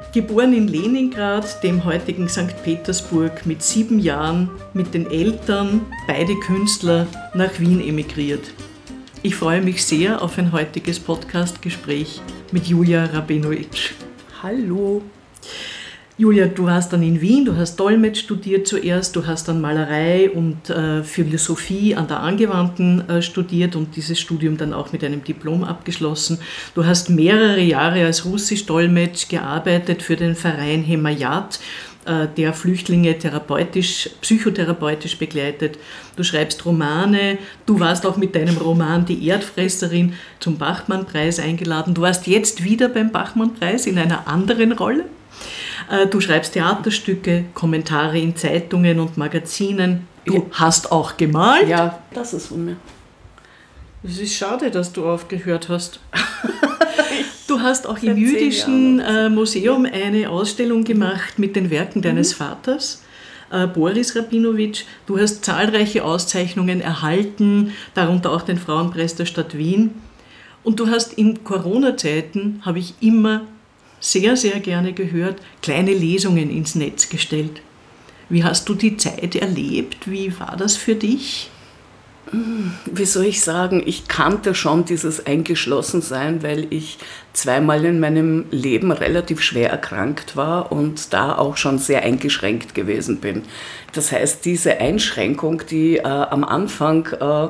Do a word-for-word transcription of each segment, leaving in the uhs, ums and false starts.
Geboren in Leningrad, dem heutigen Sankt Petersburg, mit sieben Jahren mit den Eltern, beide Künstler, nach Wien emigriert. Ich freue mich sehr auf ein heutiges Podcast-Gespräch mit Julia Rabinowitsch. Hallo. Julia, du warst dann in Wien, du hast Dolmetsch studiert zuerst, du hast dann Malerei und äh, Philosophie an der Angewandten äh, studiert und dieses Studium dann auch mit einem Diplom abgeschlossen. Du hast mehrere Jahre als Russisch-Dolmetsch gearbeitet für den Verein Hemayat, äh, der Flüchtlinge therapeutisch, psychotherapeutisch begleitet. Du schreibst Romane, du warst auch mit deinem Roman Die Erdfresserin zum Bachmann-Preis eingeladen. Du warst jetzt wieder beim Bachmann-Preis in einer anderen Rolle. Du schreibst Theaterstücke, Kommentare in Zeitungen und Magazinen. Du ja. hast auch gemalt. Ja, das ist von mir. Es ist schade, dass du aufgehört hast. Du hast auch im Jüdischen Museum eine Ausstellung gemacht mit den Werken deines mhm. Vaters, Boris Rabinowitsch. Du hast zahlreiche Auszeichnungen erhalten, darunter auch den Frauenpreis der Stadt Wien. Und du hast in Corona-Zeiten, habe ich immer sehr, sehr gerne gehört, kleine Lesungen ins Netz gestellt. Wie hast du die Zeit erlebt? Wie war das für dich? Wie soll ich sagen, ich kannte schon dieses Eingeschlossensein, weil ich zweimal in meinem Leben relativ schwer erkrankt war und da auch schon sehr eingeschränkt gewesen bin. Das heißt, diese Einschränkung, die äh, am Anfang äh,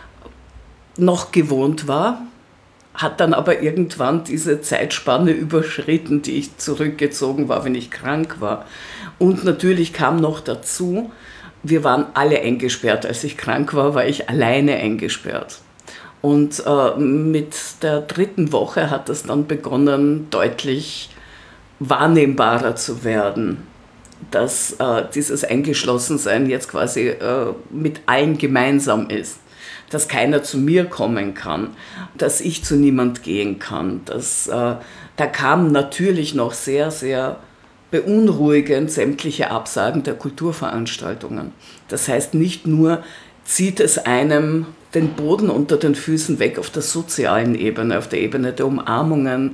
noch gewohnt war, hat dann aber irgendwann diese Zeitspanne überschritten, die ich zurückgezogen war, wenn ich krank war. Und natürlich kam noch dazu, wir waren alle eingesperrt. Als ich krank war, war ich alleine eingesperrt. Und äh, mit der dritten Woche hat es dann begonnen, deutlich wahrnehmbarer zu werden, dass äh, dieses Eingeschlossensein jetzt quasi äh, mit allen gemeinsam ist. Dass keiner zu mir kommen kann, dass ich zu niemand gehen kann. Das, äh, da kamen natürlich noch sehr, sehr beunruhigend sämtliche Absagen der Kulturveranstaltungen. Das heißt, nicht nur zieht es einem den Boden unter den Füßen weg auf der sozialen Ebene, auf der Ebene der Umarmungen,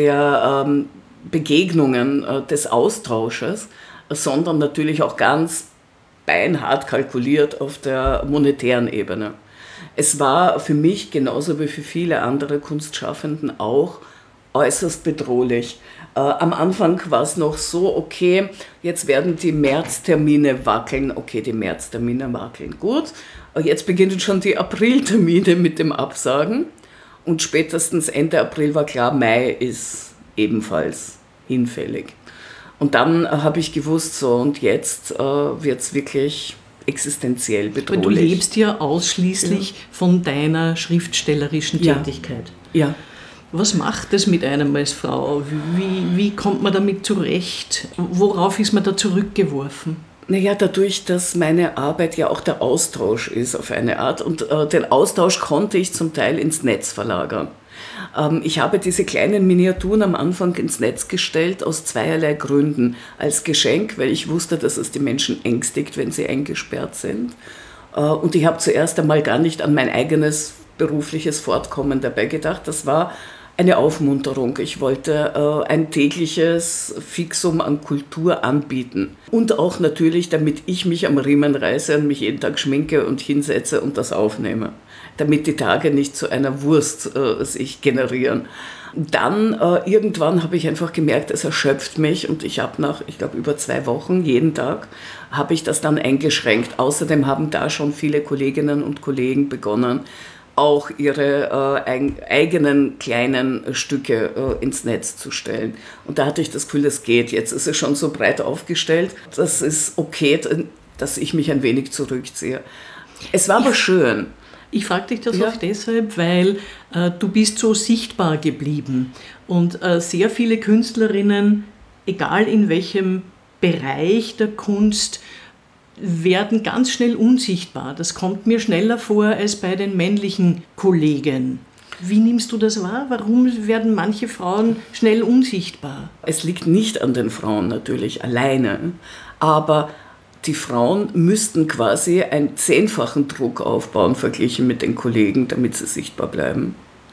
der ähm, Begegnungen, äh, des Austausches, sondern natürlich auch ganz beinhart kalkuliert auf der monetären Ebene. Es war für mich, genauso wie für viele andere Kunstschaffenden auch, äußerst bedrohlich. Äh, am Anfang war es noch so, okay, jetzt werden die Märztermine wackeln. Okay, die Märztermine wackeln, gut. Jetzt beginnen schon die Apriltermine mit dem Absagen. Und spätestens Ende April war klar, Mai ist ebenfalls hinfällig. Und dann habe ich gewusst, so und jetzt äh, wird es wirklich existenziell bedrohlich. Aber du lebst ja ausschließlich ja. von deiner schriftstellerischen ja. Tätigkeit. Ja. Was macht es mit einem als Frau? Wie, wie kommt man damit zurecht? Worauf ist man da zurückgeworfen? Naja, dadurch, dass meine Arbeit ja auch der Austausch ist auf eine Art und äh, den Austausch konnte ich zum Teil ins Netz verlagern. Ähm, ich habe diese kleinen Miniaturen am Anfang ins Netz gestellt aus zweierlei Gründen. Als Geschenk, weil ich wusste, dass es die Menschen ängstigt, wenn sie eingesperrt sind. Äh, und ich habe zuerst einmal gar nicht an mein eigenes berufliches Fortkommen dabei gedacht. Das war eine Aufmunterung. Ich wollte äh, ein tägliches Fixum an Kultur anbieten. Und auch natürlich, damit ich mich am Riemen reiße und mich jeden Tag schminke und hinsetze und das aufnehme. Damit die Tage nicht zu einer Wurst äh, sich generieren. Dann äh, irgendwann habe ich einfach gemerkt, es erschöpft mich und ich habe nach, ich glaube, über zwei Wochen, jeden Tag, habe ich das dann eingeschränkt. Außerdem haben da schon viele Kolleginnen und Kollegen begonnen, auch ihre äh, eigenen kleinen Stücke äh, ins Netz zu stellen. Und da hatte ich das Gefühl, das geht. Jetzt ist es schon so breit aufgestellt, das ist okay, dass ich mich ein wenig zurückziehe. Es war aber schön. Ich frage dich das ja. auch deshalb, weil äh, du bist so sichtbar geblieben. Und äh, sehr viele Künstlerinnen, egal in welchem Bereich der Kunst, werden ganz schnell unsichtbar. Das kommt mir schneller vor als bei den männlichen Kollegen. Wie nimmst du das wahr? Warum werden manche Frauen schnell unsichtbar? Es liegt nicht an den Frauen natürlich alleine, aber die Frauen müssten quasi einen zehnfachen Druck aufbauen verglichen mit den Kollegen, damit sie sichtbar bleiben.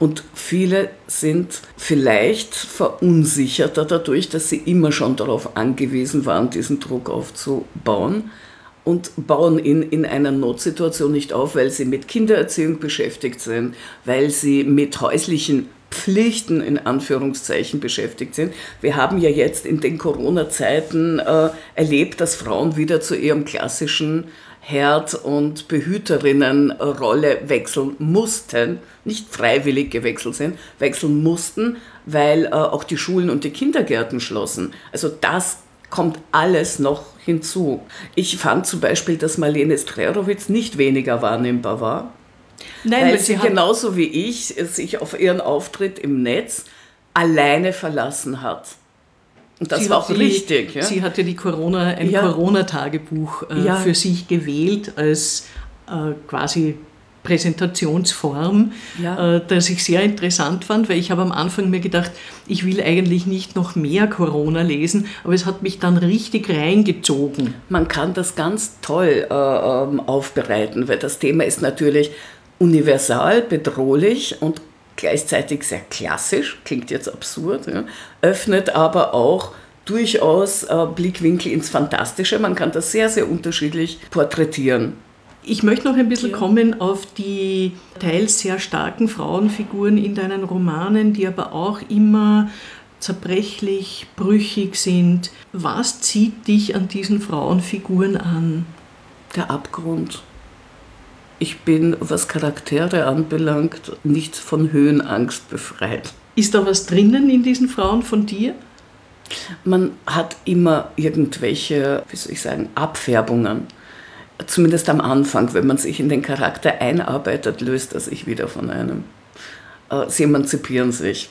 Und viele sind vielleicht verunsicherter dadurch, dass sie immer schon darauf angewiesen waren, diesen Druck aufzubauen und bauen ihn in einer Notsituation nicht auf, weil sie mit Kindererziehung beschäftigt sind, weil sie mit häuslichen Pflichten in Anführungszeichen beschäftigt sind. Wir haben ja jetzt in den Corona-Zeiten äh, erlebt, dass Frauen wieder zu ihrem klassischen Herd- und Behüterinnenrolle wechseln mussten, nicht freiwillig gewechselt sind, wechseln mussten, weil äh, auch die Schulen und die Kindergärten schlossen. Also das kommt alles noch hinzu. Ich fand zum Beispiel, dass Marlene Strerowitz nicht weniger wahrnehmbar war, Nein, weil, weil sie sie genauso wie ich sich auf ihren Auftritt im Netz alleine verlassen hat. Und das sie war auch die, richtig. Ja? Sie hatte die Corona, ein Ja. Corona-Tagebuch äh, Ja. für sich gewählt als äh, quasi Präsentationsform, Ja. äh, das ich sehr interessant fand, weil ich habe am Anfang mir gedacht, ich will eigentlich nicht noch mehr Corona lesen, aber es hat mich dann richtig reingezogen. Man kann das ganz toll äh, ähm, aufbereiten, weil das Thema ist natürlich universal, bedrohlich und gleichzeitig sehr klassisch, klingt jetzt absurd, ja, öffnet aber auch durchaus äh, Blickwinkel ins Fantastische. Man kann das sehr, sehr unterschiedlich porträtieren. Ich möchte noch ein bisschen Ja. kommen auf die teils sehr starken Frauenfiguren in deinen Romanen, die aber auch immer zerbrechlich, brüchig sind. Was zieht dich an diesen Frauenfiguren an? Der Abgrund. Ich bin, was Charaktere anbelangt, nicht von Höhenangst befreit. Ist da was drinnen in diesen Frauen von dir? Man hat immer irgendwelche, wie soll ich sagen, Abfärbungen. Zumindest am Anfang, wenn man sich in den Charakter einarbeitet, löst er sich wieder von einem. Sie emanzipieren sich.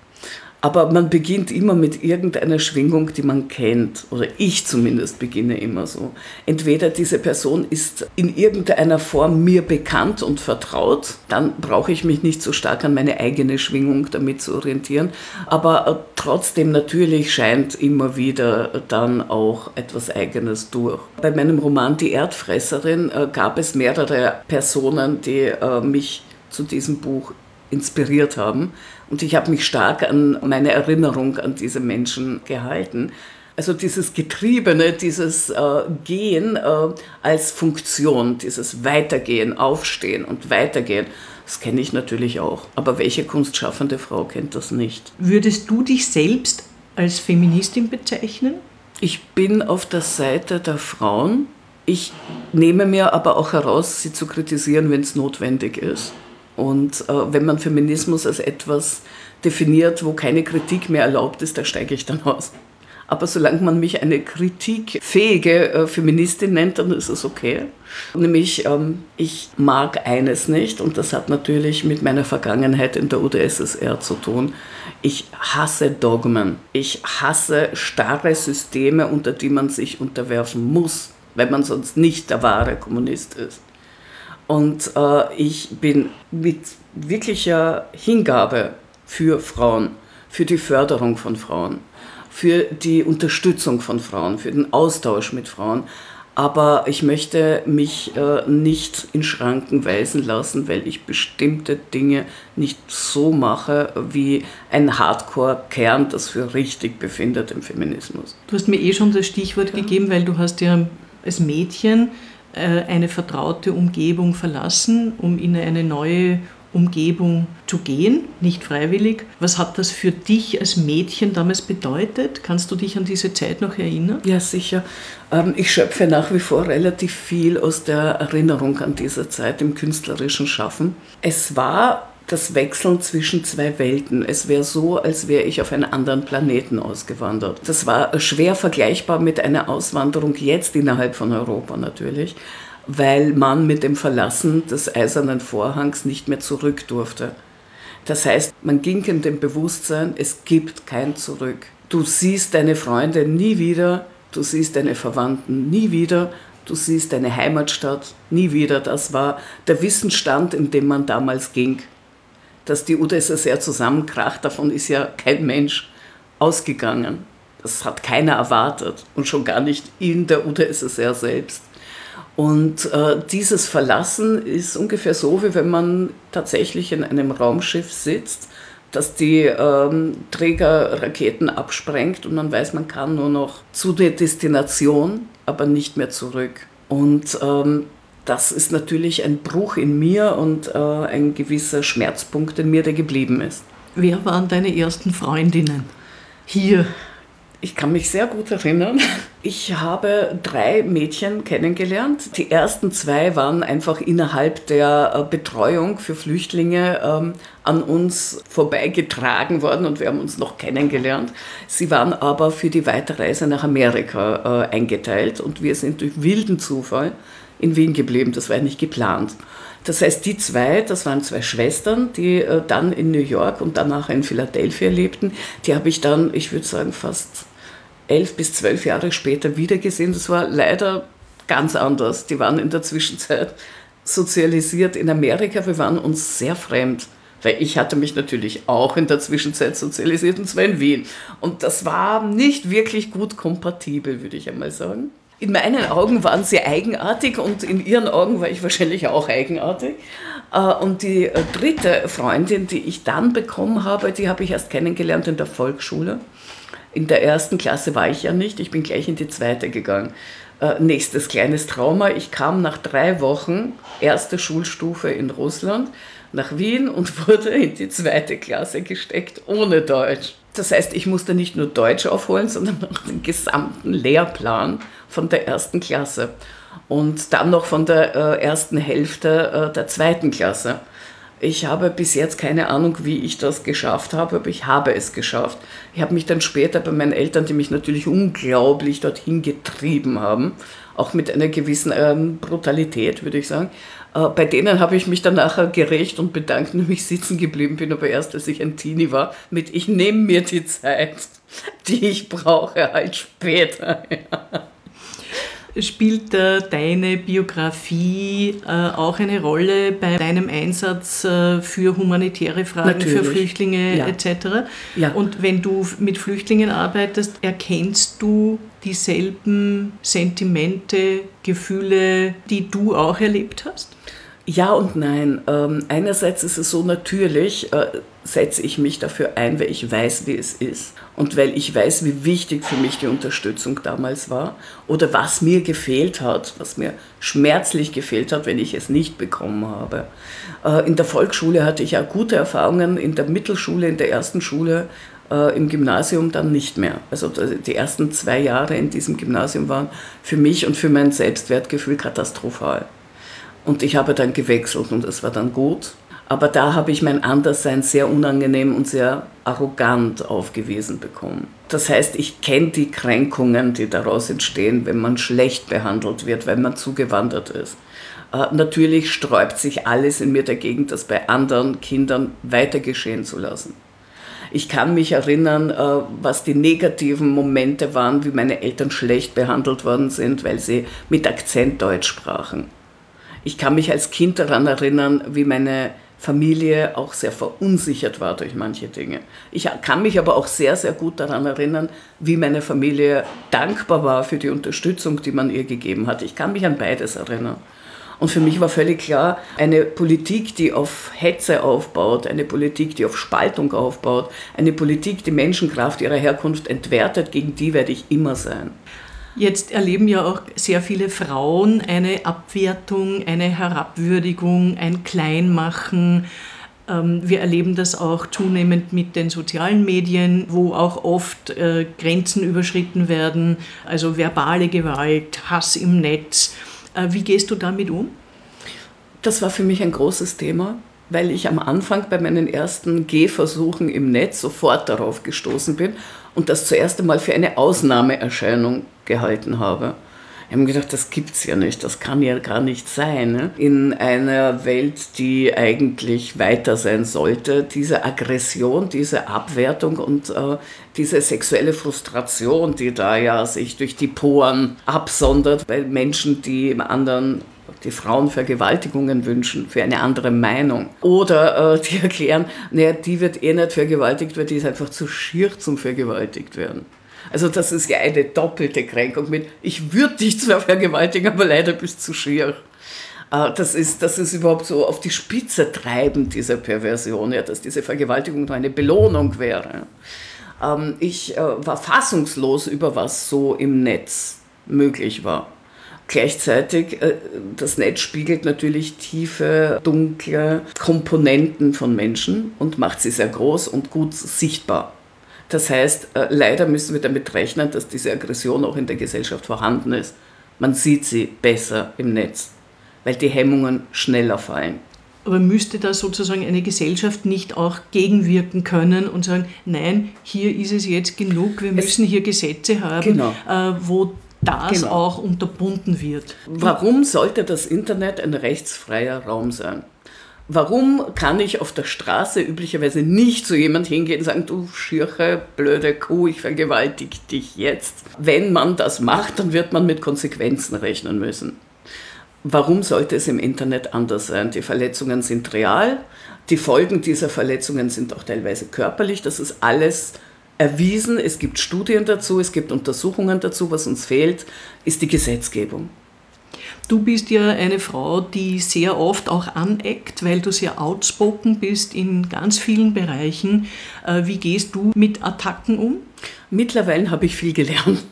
Aber man beginnt immer mit irgendeiner Schwingung, die man kennt. Oder ich zumindest beginne immer so. Entweder diese Person ist in irgendeiner Form mir bekannt und vertraut, dann brauche ich mich nicht so stark an meine eigene Schwingung damit zu orientieren. Aber trotzdem natürlich scheint immer wieder dann auch etwas Eigenes durch. Bei meinem Roman Die Erdfresserin gab es mehrere Personen, die mich zu diesem Buch inspiriert haben. Und ich habe mich stark an meine Erinnerung an diese Menschen gehalten. Also dieses Getriebene, dieses äh, Gehen äh, als Funktion, dieses Weitergehen, Aufstehen und Weitergehen, das kenne ich natürlich auch. Aber welche kunstschaffende Frau kennt das nicht? Würdest du dich selbst als Feministin bezeichnen? Ich bin auf der Seite der Frauen. Ich nehme mir aber auch heraus, sie zu kritisieren, wenn es notwendig ist. Und äh, wenn man Feminismus als etwas definiert, wo keine Kritik mehr erlaubt ist, da steige ich dann aus. Aber solange man mich eine kritikfähige äh, Feministin nennt, dann ist es okay. Nämlich, ähm, ich mag eines nicht, und das hat natürlich mit meiner Vergangenheit in der U d S S R zu tun. Ich hasse Dogmen. Ich hasse starre Systeme, unter die man sich unterwerfen muss, weil man sonst nicht der wahre Kommunist ist. Und äh, ich bin mit wirklicher Hingabe für Frauen, für die Förderung von Frauen, für die Unterstützung von Frauen, für den Austausch mit Frauen. Aber ich möchte mich äh, nicht in Schranken weisen lassen, weil ich bestimmte Dinge nicht so mache, wie ein Hardcore-Kern das für richtig befindet im Feminismus. Du hast mir eh schon das Stichwort ja. gegeben, weil du hast ja als Mädchen eine vertraute Umgebung verlassen, um in eine neue Umgebung zu gehen, nicht freiwillig. Was hat das für dich als Mädchen damals bedeutet? Kannst du dich an diese Zeit noch erinnern? Ja, sicher. Ich schöpfe nach wie vor relativ viel aus der Erinnerung an diese Zeit im künstlerischen Schaffen. Es war das Wechseln zwischen zwei Welten. Es wäre so, als wäre ich auf einen anderen Planeten ausgewandert. Das war schwer vergleichbar mit einer Auswanderung jetzt innerhalb von Europa natürlich, weil man mit dem Verlassen des Eisernen Vorhangs nicht mehr zurück durfte. Das heißt, man ging in dem Bewusstsein, es gibt kein Zurück. Du siehst deine Freunde nie wieder, du siehst deine Verwandten nie wieder, du siehst deine Heimatstadt nie wieder. Das war der Wissensstand, in dem man damals ging. Dass die U d S S R zusammenkracht, davon ist ja kein Mensch ausgegangen. Das hat keiner erwartet und schon gar nicht in der U d S S R selbst. Und äh, dieses Verlassen ist ungefähr so, wie wenn man tatsächlich in einem Raumschiff sitzt, das die ähm, Trägerraketen absprengt und man weiß, man kann nur noch zu der Destination, aber nicht mehr zurück. Und ähm, das ist natürlich ein Bruch in mir und äh, ein gewisser Schmerzpunkt in mir, der geblieben ist. Wer waren deine ersten Freundinnen hier? Ich kann mich sehr gut erinnern. Ich habe drei Mädchen kennengelernt. Die ersten zwei waren einfach innerhalb der Betreuung für Flüchtlinge ähm, an uns vorbeigetragen worden und wir haben uns noch kennengelernt. Sie waren aber für die Weiterreise nach Amerika äh, eingeteilt und wir sind durch wilden Zufall in Wien geblieben. Das war nicht geplant. Das heißt, die zwei, das waren zwei Schwestern, die äh, dann in New York und danach in Philadelphia lebten. Die habe ich dann, ich würde sagen, fast elf bis zwölf Jahre später wiedergesehen. Das war leider ganz anders. Die waren in der Zwischenzeit sozialisiert in Amerika. Wir waren uns sehr fremd, weil ich hatte mich natürlich auch in der Zwischenzeit sozialisiert, und zwar in Wien. Und das war nicht wirklich gut kompatibel, würde ich einmal sagen. In meinen Augen waren sie eigenartig und in ihren Augen war ich wahrscheinlich auch eigenartig. Und die dritte Freundin, die ich dann bekommen habe, die habe ich erst kennengelernt in der Volksschule. In der ersten Klasse war ich ja nicht, ich bin gleich in die zweite gegangen. Äh, nächstes kleines Trauma, ich kam nach drei Wochen, erste Schulstufe in Russland, nach Wien und wurde in die zweite Klasse gesteckt, ohne Deutsch. Das heißt, ich musste nicht nur Deutsch aufholen, sondern auch den gesamten Lehrplan von der ersten Klasse. Und dann noch von der äh, ersten Hälfte äh, der zweiten Klasse. Ich habe bis jetzt keine Ahnung, wie ich das geschafft habe, aber ich habe es geschafft. Ich habe mich dann später bei meinen Eltern, die mich natürlich unglaublich dorthin getrieben haben, auch mit einer gewissen ähm, Brutalität, würde ich sagen, äh, bei denen habe ich mich dann nachher gerecht und bedankt, dass ich sitzen geblieben bin, aber erst als ich ein Teenie war, mit ich nehme mir die Zeit, die ich brauche, halt später. Ja. Spielt äh, deine Biografie äh, auch eine Rolle bei deinem Einsatz äh, für humanitäre Fragen, Natürlich. für Flüchtlinge ja. et cetera? Ja. Und wenn du mit Flüchtlingen arbeitest, erkennst du dieselben Sentimente, Gefühle, die du auch erlebt hast? Ja und nein. Ähm, einerseits ist es so, natürlich äh, setze ich mich dafür ein, weil ich weiß, wie es ist und weil ich weiß, wie wichtig für mich die Unterstützung damals war oder was mir gefehlt hat, was mir schmerzlich gefehlt hat, wenn ich es nicht bekommen habe. Äh, in der Volksschule hatte ich ja gute Erfahrungen, in der Mittelschule, in der ersten Schule, äh, im Gymnasium dann nicht mehr. Also die ersten zwei Jahre in diesem Gymnasium waren für mich und für mein Selbstwertgefühl katastrophal. Und ich habe dann gewechselt und das war dann gut. Aber da habe ich mein Anderssein sehr unangenehm und sehr arrogant aufgewiesen bekommen. Das heißt, ich kenne die Kränkungen, die daraus entstehen, wenn man schlecht behandelt wird, wenn man zugewandert ist. Äh, natürlich sträubt sich alles in mir dagegen, das bei anderen Kindern weiter geschehen zu lassen. Ich kann mich erinnern, äh, was die negativen Momente waren, wie meine Eltern schlecht behandelt worden sind, weil sie mit Akzent Deutsch sprachen. Ich kann mich als Kind daran erinnern, wie meine Familie auch sehr verunsichert war durch manche Dinge. Ich kann mich aber auch sehr, sehr gut daran erinnern, wie meine Familie dankbar war für die Unterstützung, die man ihr gegeben hat. Ich kann mich an beides erinnern. Und für mich war völlig klar, eine Politik, die auf Hetze aufbaut, eine Politik, die auf Spaltung aufbaut, eine Politik, die Menschenkraft ihrer Herkunft entwertet, gegen die werde ich immer sein. Jetzt erleben ja auch sehr viele Frauen eine Abwertung, eine Herabwürdigung, ein Kleinmachen. Wir erleben das auch zunehmend mit den sozialen Medien, wo auch oft äh, Grenzen überschritten werden, also verbale Gewalt, Hass im Netz. Äh, wie gehst du damit um? Das war für mich ein großes Thema, weil ich am Anfang bei meinen ersten Gehversuchen im Netz sofort darauf gestoßen bin und das zuerst einmal für eine Ausnahmeerscheinung gehalten habe. Ich habe mir gedacht, das gibt's ja nicht, das kann ja gar nicht sein. Ne? In einer Welt, die eigentlich weiter sein sollte, diese Aggression, diese Abwertung und äh, diese sexuelle Frustration, die da ja sich durch die Poren absondert bei Menschen, die im anderen die Frauen Vergewaltigungen wünschen, für eine andere Meinung. Oder äh, die erklären, naja, die wird eh nicht vergewaltigt, weil die ist einfach zu schier zum vergewaltigt werden. Also das ist ja eine doppelte Kränkung mit, ich würde dich zwar vergewaltigen, aber leider bist du zu schier. Das ist, das ist überhaupt so auf die Spitze treibend, diese Perversion, ja, dass diese Vergewaltigung nur eine Belohnung wäre. Ich war fassungslos über was so im Netz möglich war. Gleichzeitig, das Netz spiegelt natürlich tiefe, dunkle Komponenten von Menschen und macht sie sehr groß und gut sichtbar. Das heißt, leider müssen wir damit rechnen, dass diese Aggression auch in der Gesellschaft vorhanden ist. Man sieht sie besser im Netz, weil die Hemmungen schneller fallen. Aber müsste da sozusagen eine Gesellschaft nicht auch gegenwirken können und sagen, nein, hier ist es jetzt genug, wir müssen hier Gesetze haben, genau. äh, wo das genau. auch unterbunden wird. Warum sollte das Internet ein rechtsfreier Raum sein? Warum kann ich auf der Straße üblicherweise nicht zu jemand hingehen und sagen, du schiere, blöde Kuh, ich vergewaltige dich jetzt? Wenn man das macht, dann wird man mit Konsequenzen rechnen müssen. Warum sollte es im Internet anders sein? Die Verletzungen sind real, die Folgen dieser Verletzungen sind auch teilweise körperlich, das ist alles erwiesen, es gibt Studien dazu, es gibt Untersuchungen dazu, was uns fehlt, ist die Gesetzgebung. Du bist ja eine Frau, die sehr oft auch aneckt, weil du sehr outspoken bist in ganz vielen Bereichen. Wie gehst du mit Attacken um? Mittlerweile habe ich viel gelernt.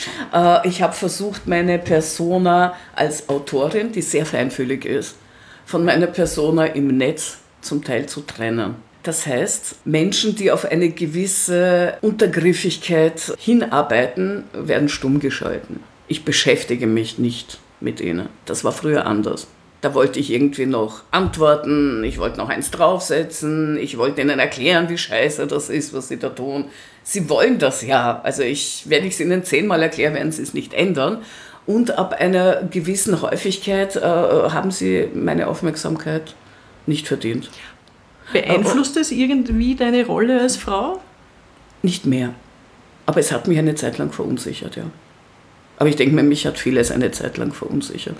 Ich habe versucht, meine Persona als Autorin, die sehr feinfühlig ist, von meiner Persona im Netz zum Teil zu trennen. Das heißt, Menschen, die auf eine gewisse Untergriffigkeit hinarbeiten, werden stumm geschalten. Ich beschäftige mich nicht mit ihnen. Das war früher anders. Da wollte ich irgendwie noch antworten, ich wollte noch eins draufsetzen, ich wollte ihnen erklären, wie scheiße das ist, was sie da tun. Sie wollen das ja. Also ich, wenn ich es ihnen zehnmal erkläre, werden sie es nicht ändern. Und ab einer gewissen Häufigkeit äh, haben sie meine Aufmerksamkeit nicht verdient. Beeinflusst es irgendwie deine Rolle als Frau? Nicht mehr. Aber es hat mich eine Zeit lang verunsichert, ja. Aber ich denke mir, mich hat vieles eine Zeit lang verunsichert.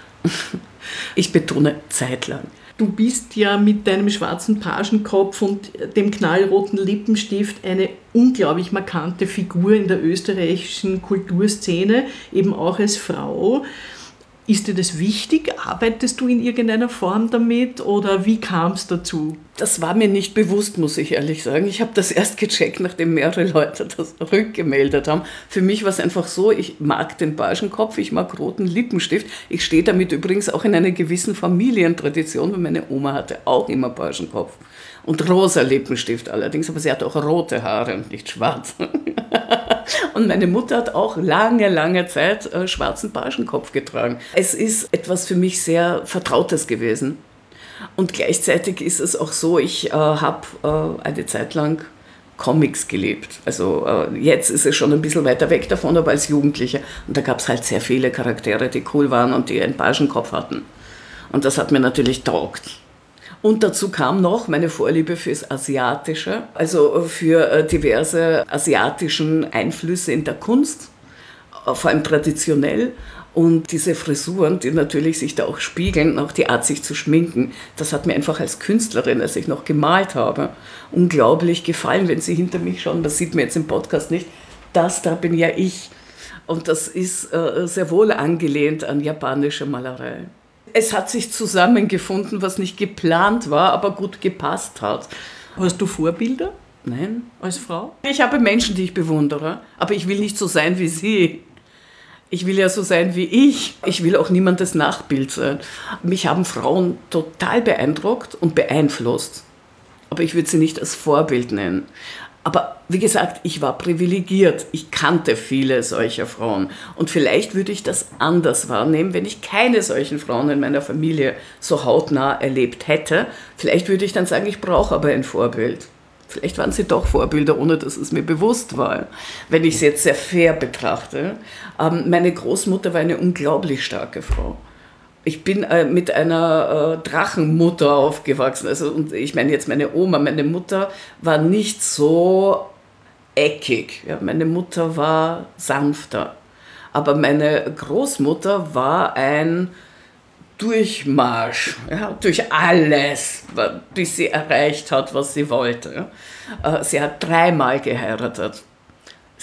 Ich betone zeitlang. Du bist ja mit deinem schwarzen Pagenkopf und dem knallroten Lippenstift eine unglaublich markante Figur in der österreichischen Kulturszene, eben auch als Frau. Ist dir das wichtig? Arbeitest du in irgendeiner Form damit oder wie kam es dazu? Das war mir nicht bewusst, muss ich ehrlich sagen. Ich habe das erst gecheckt, nachdem mehrere Leute das rückgemeldet haben. Für mich war es einfach so, ich mag den Pagenkopf, ich mag roten Lippenstift. Ich stehe damit übrigens auch in einer gewissen Familientradition, weil meine Oma hatte auch immer Pagenkopf. Und rosa Lippenstift allerdings, aber sie hatte auch rote Haare und nicht schwarz. Und meine Mutter hat auch lange, lange Zeit äh, schwarzen Pagenkopf getragen. Es ist etwas für mich sehr Vertrautes gewesen. Und gleichzeitig ist es auch so, ich äh, habe äh, eine Zeit lang Comics gelebt. Also äh, jetzt ist es schon ein bisschen weiter weg davon, aber als Jugendliche. Und da gab es halt sehr viele Charaktere, die cool waren und die einen Pagenkopf hatten. Und das hat mir natürlich taugt. Und dazu kam noch meine Vorliebe fürs Asiatische, also für diverse asiatischen Einflüsse in der Kunst, vor allem traditionell. Und diese Frisuren, die natürlich sich da auch spiegeln, auch die Art, sich zu schminken, das hat mir einfach als Künstlerin, als ich noch gemalt habe, unglaublich gefallen. Wenn Sie hinter mich schauen, das sieht man jetzt im Podcast nicht, das da bin ja ich. Und das ist äh, sehr wohl angelehnt an japanische Malerei. Es hat sich zusammengefunden, was nicht geplant war, aber gut gepasst hat. Hast du Vorbilder? Nein. Als Frau? Ich habe Menschen, die ich bewundere, aber ich will nicht so sein wie sie. Ich will ja so sein wie ich. Ich will auch niemandes Nachbild sein. Mich haben Frauen total beeindruckt und beeinflusst. Aber ich würde sie nicht als Vorbild nennen. Aber wie gesagt, ich war privilegiert. Ich kannte viele solcher Frauen. Und vielleicht würde ich das anders wahrnehmen, wenn ich keine solchen Frauen in meiner Familie so hautnah erlebt hätte. Vielleicht würde ich dann sagen, ich brauche aber ein Vorbild. Vielleicht waren sie doch Vorbilder, ohne dass es mir bewusst war. Wenn ich es jetzt sehr fair betrachte. Meine Großmutter war eine unglaublich starke Frau. Ich bin äh, mit einer äh, Drachenmutter aufgewachsen. Also, und ich meine jetzt meine Oma. Meine Mutter war nicht so eckig. Ja, meine Mutter war sanfter. Aber meine Großmutter war ein Durchmarsch, ja, durch alles, bis sie erreicht hat, was sie wollte. Äh, sie hat dreimal geheiratet.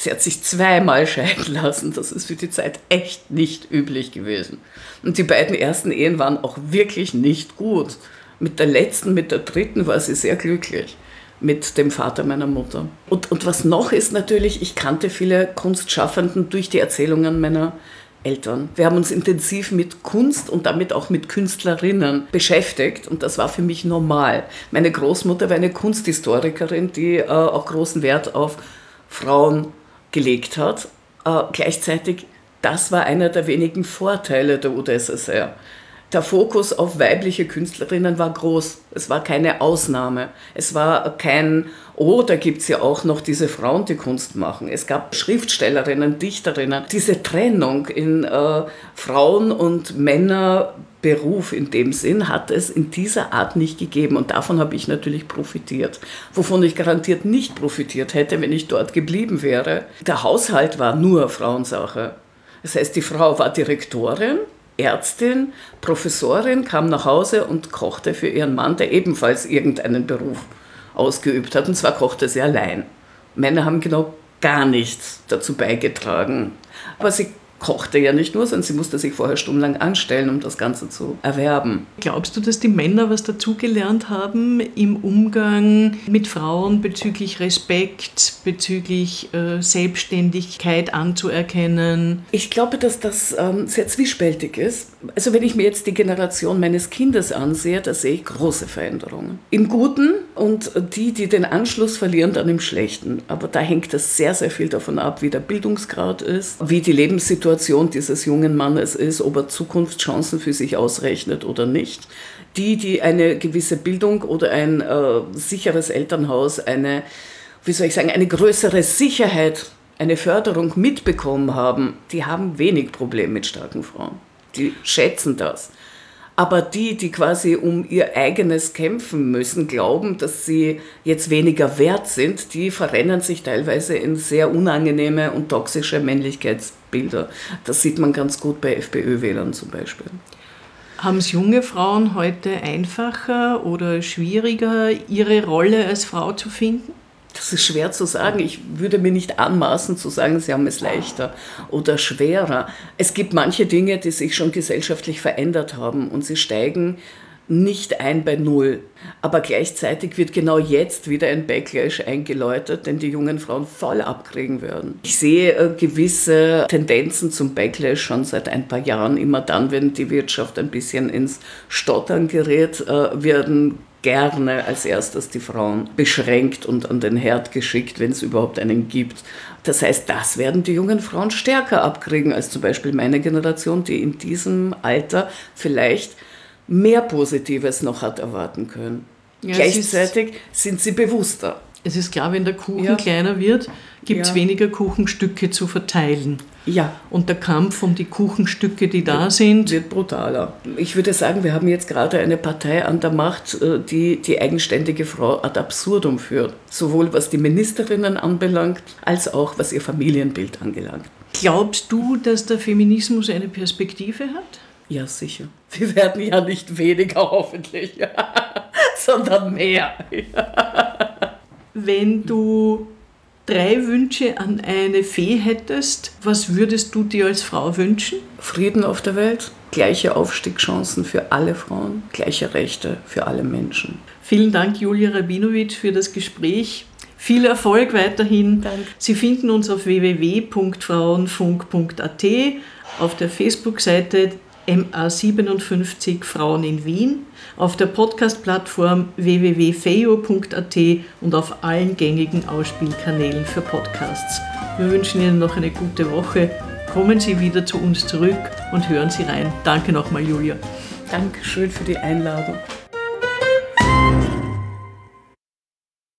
Sie hat sich zweimal scheiden lassen. Das ist für die Zeit echt nicht üblich gewesen. Und die beiden ersten Ehen waren auch wirklich nicht gut. Mit der letzten, mit der dritten war sie sehr glücklich. Mit dem Vater meiner Mutter. Und, und was noch ist natürlich, ich kannte viele Kunstschaffenden durch die Erzählungen meiner Eltern. Wir haben uns intensiv mit Kunst und damit auch mit Künstlerinnen beschäftigt und das war für mich normal. Meine Großmutter war eine Kunsthistorikerin, die äh, auch großen Wert auf Frauen gelegt hat. Äh, gleichzeitig, das war einer der wenigen Vorteile der U d S S R. Der Fokus auf weibliche Künstlerinnen war groß. Es war keine Ausnahme. Es war kein, oh, da gibt es ja auch noch diese Frauen, die Kunst machen. Es gab Schriftstellerinnen, Dichterinnen. Diese Trennung in äh, Frauen- und Männerberuf in dem Sinn hat es in dieser Art nicht gegeben. Und davon habe ich natürlich profitiert. Wovon ich garantiert nicht profitiert hätte, wenn ich dort geblieben wäre. Der Haushalt war nur Frauensache. Das heißt, die Frau war Direktorin, Ärztin, Professorin, kam nach Hause und kochte für ihren Mann, der ebenfalls irgendeinen Beruf ausgeübt hat. Und zwar kochte sie allein. Männer haben genau gar nichts dazu beigetragen. Aber sie kochte ja nicht nur, sondern sie musste sich vorher stundenlang anstellen, um das Ganze zu erwerben. Glaubst du, dass die Männer was dazugelernt haben im Umgang mit Frauen bezüglich Respekt, bezüglich äh, Selbstständigkeit anzuerkennen? Ich glaube, dass das ähm, sehr zwiespältig ist. Also wenn ich mir jetzt die Generation meines Kindes ansehe, da sehe ich große Veränderungen. Im Guten und die, die den Anschluss verlieren, dann im Schlechten. Aber da hängt das sehr, sehr viel davon ab, wie der Bildungsgrad ist, wie die Lebenssituation dieses jungen Mannes ist, ob er Zukunftschancen für sich ausrechnet oder nicht. Die, die eine gewisse Bildung oder ein äh, sicheres Elternhaus, eine, wie soll ich sagen, eine größere Sicherheit, eine Förderung mitbekommen haben, die haben wenig Probleme mit starken Frauen. Die schätzen das. Aber die, die quasi um ihr eigenes kämpfen müssen, glauben, dass sie jetzt weniger wert sind, die verrennen sich teilweise in sehr unangenehme und toxische Männlichkeitsbilder. Das sieht man ganz gut bei FPÖ-Wählern zum Beispiel. Haben es junge Frauen heute einfacher oder schwieriger, ihre Rolle als Frau zu finden? Das ist schwer zu sagen. Ich würde mir nicht anmaßen zu sagen, sie haben es leichter oder schwerer. Es gibt manche Dinge, die sich schon gesellschaftlich verändert haben und sie steigen nicht ein bei Null. Aber gleichzeitig wird genau jetzt wieder ein Backlash eingeläutet, den die jungen Frauen voll abkriegen werden. Ich sehe äh, gewisse Tendenzen zum Backlash schon seit ein paar Jahren. Immer dann, wenn die Wirtschaft ein bisschen ins Stottern gerät, äh, werden gerne als erstes die Frauen beschränkt und an den Herd geschickt, wenn es überhaupt einen gibt. Das heißt, das werden die jungen Frauen stärker abkriegen als zum Beispiel meine Generation, die in diesem Alter vielleicht mehr Positives noch hat erwarten können. Ja, gleichzeitig sind sie bewusster. Es ist klar, wenn der Kuchen ja. kleiner wird, gibt es ja. weniger Kuchenstücke zu verteilen. Ja. Und der Kampf um die Kuchenstücke, die da sind, wird brutaler. Ich würde sagen, wir haben jetzt gerade eine Partei an der Macht, die die eigenständige Frau ad absurdum führt. Sowohl was die Ministerinnen anbelangt, als auch was ihr Familienbild anbelangt. Glaubst du, dass der Feminismus eine Perspektive hat? Ja, sicher. Wir werden ja nicht weniger, hoffentlich, sondern mehr. Wenn du drei Wünsche an eine Fee hättest, was würdest du dir als Frau wünschen? Frieden auf der Welt, gleiche Aufstiegschancen für alle Frauen, gleiche Rechte für alle Menschen. Vielen Dank, Julia Rabinowitsch, für das Gespräch. Viel Erfolg weiterhin. Danke. Sie finden uns auf w w w punkt frauenfunk punkt a t, auf der Facebook-Seite M A siebenundfünfzig Frauen in Wien, auf der Podcast-Plattform w w w punkt feio punkt a t und auf allen gängigen Ausspielkanälen für Podcasts. Wir wünschen Ihnen noch eine gute Woche. Kommen Sie wieder zu uns zurück und hören Sie rein. Danke nochmal, Julia. Dankeschön für die Einladung.